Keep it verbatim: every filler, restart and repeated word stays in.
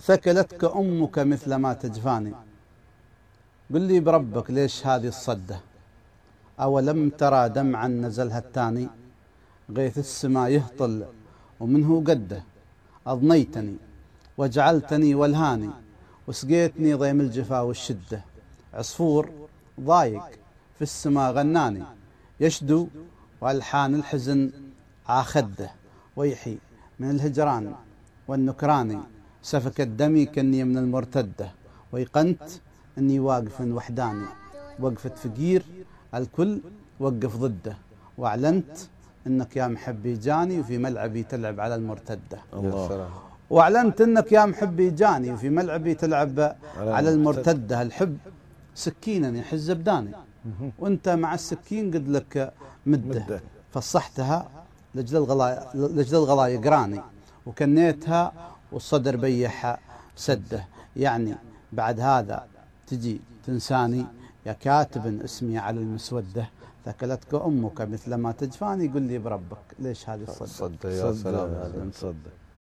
ثكلتك أمك مثل ما تجفاني. قل لي بربك ليش هذه الصدة؟ أولم ترى دمعا نزلها التاني؟ غيث السما يهطل ومنه قده. أضنيتني وجعلتني والهاني، وسقيتني ضيم الجفا والشدة. عصفور ضايق في السما غناني، يشدو وألحان الحزن عاخده. ويحي من الهجران والنكران، سفكت دمي كني من المرتدة. ويقنت أني واقف وحداني، وقفة فقير الكل وقف ضده. وأعلنت أنك يا محبي جاني، وفي ملعبي تلعب على المرتدة. الله. وأعلنت أنك يا محبي جاني، وفي ملعبي تلعب على المرتدة. الحب سكينا يحز أبداني، وأنت مع السكين قد لك مدة. فصحتها لجل الغلايا لجل الغلايا قراني، وكنيتها والصدر بيح سده. يعني بعد هذا تجي تنساني يا كاتب اسمي على المسودة. ثكلتك أمك مثل ما تجفاني. قل لي بربك ليش هذه الصدة؟ صدة يا سلام. صدة.